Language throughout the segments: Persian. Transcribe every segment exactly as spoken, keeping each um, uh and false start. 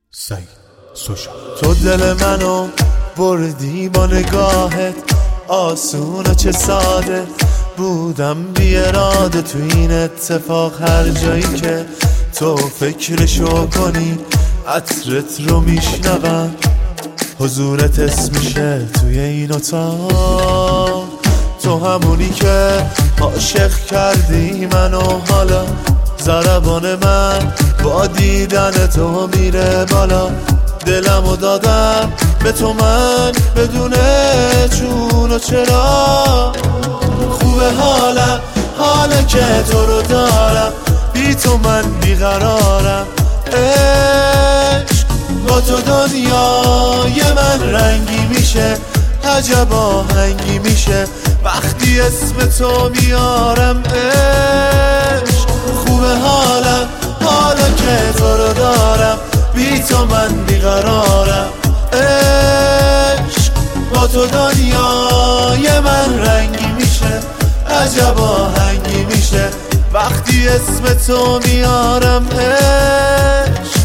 سعید سوشا. تو دل منو بردی با نگاهت، آسون و چه ساده بودم بی اراده تو این اتفاق. هر جایی که تو فکرشو کنی عطرت رو میشنوم، حضورت اسم میشه توی این اتاق. تو همونی که عاشق کردی منو، حالا ضربان من با دیدن تو میره بالا. دلمو دادم به تو من بدون چون و چرا. خوبه حالم حالا که تو رو دارم، بی تو من بیقرارم. عشق با تو دنیای من رنگی میشه، عجب آهنگی میشه وقتی اسم تو میارم. عشق خوبه حالم حالا که تو رو دارم، بی تو من بیقرارم. عشق با تو دنیای من رنگی میشه، عجب آهنگی میشه وقتی اسم تو میارم. عشق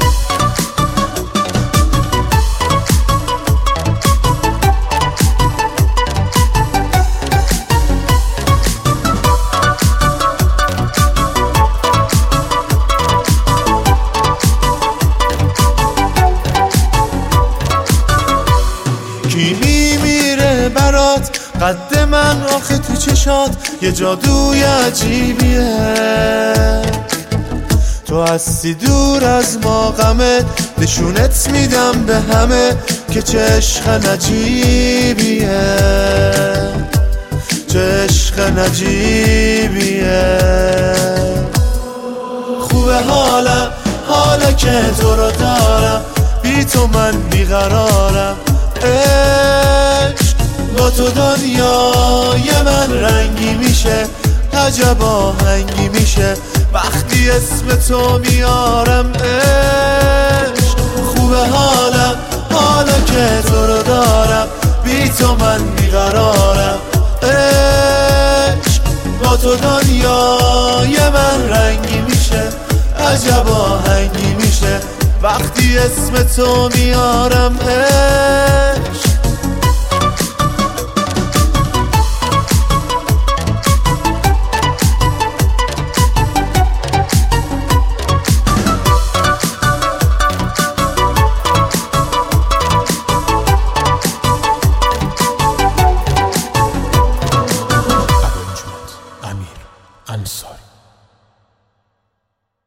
کی میمیره برات قد من آخه تو چشات یه جادوی عجیبیه. تو هستی دور از ما غمه، نشونت میدم به همه که چه عشق نجیبیه، چه عشق نجیبیه. خوبه حالم حالا که تو رو دارم، بی تو من بیقرارم. عشق با تو دنیای من رنگی میشه، عجب آهنگی میشه وقتی اسم تو میارم. عشق خوبه حالم حالا که تو رو دارم، بی تو من بیقرارم. عشق با تو دنیای من رنگی میشه، عجب آهنگی میشه وقتی اسم تو میارم. عشق